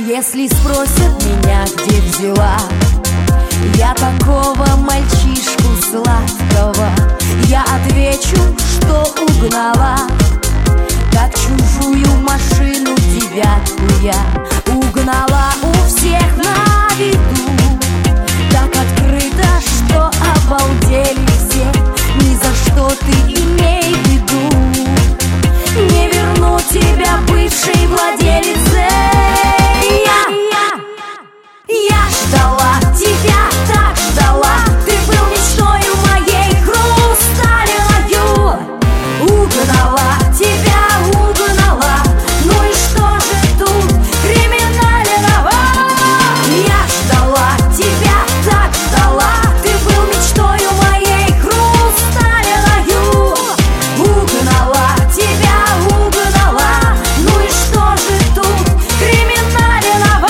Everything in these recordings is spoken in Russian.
Если спросят меня, где взяла я такого мальчишку сладкого, я отвечу, что угнала, как чужую машину девятку я угнала у всех на виду. Так открыто, что обалдели все, ни за что ты имей в виду. Не верну тебя бывшей владелице. Я ждала тебя, так ждала, ты был мечтою моей хрусталевою. Угнала тебя, угнала, ну и что же тут криминального? Я ждала тебя, так ждала, ты был мечтою моей хрусталевою. Угнала тебя, угнала, ну и что же тут криминального?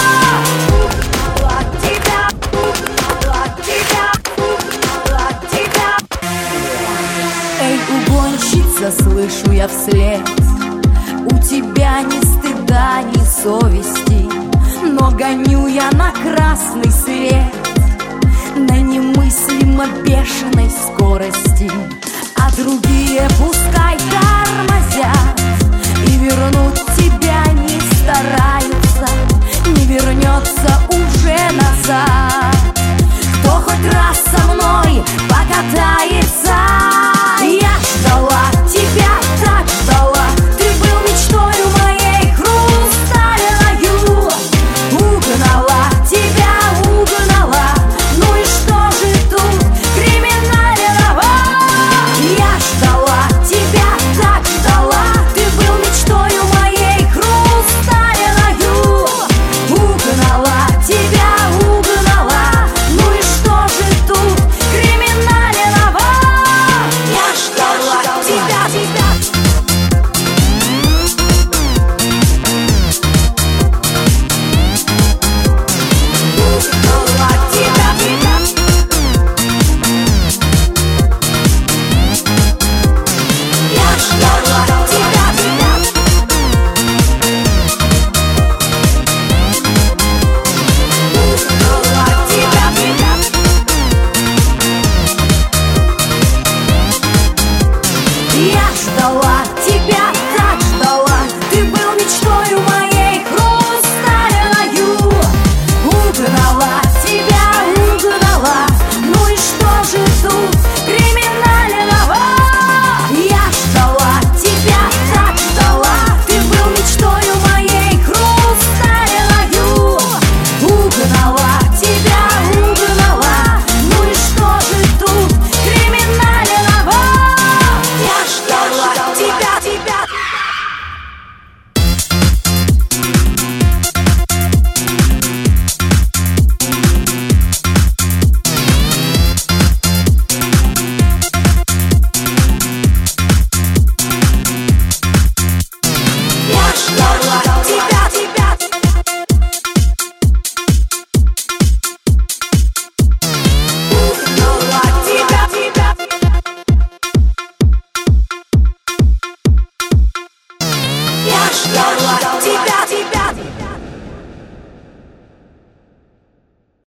Эй, угонщица, слышу я вслед, у тебя ни стыда, ни совести, но гоню я на красный свет на немыслимо бешеной скорости, а другие пускай тормозят и вернуть тебя не стараются, не вернется уже назад. Кто хоть раз со мной покатается? Я ждала тебя, так ждала, ты был мечтою моей хрусталевою. Угнала тебя, угнала, ну и что же тут криминального? Я ждала тебя, так ждала, ты был мечтою моей хрусталевою. Угнала тебя, угнала, ну и что же тут криминального? Я ждала тебя, тебя. Угнала тебя, тебя. Я ждала тебя, тебя. Угнала тебя, тебя. Я ждала тебя, так ждала, ты был мечтою моей хрусталевою. Угнала тебя, угнала, ну и что же тут криминального? Я ждала тебя, так ждала, ты был мечтою моей хрусталевою. Угнала тебя, угнала, ну и что же тут криминального? Я ждала тебя, тебя. Я ждала тебя, тебя. Угнала тебя, тебя. Я ждала тебя.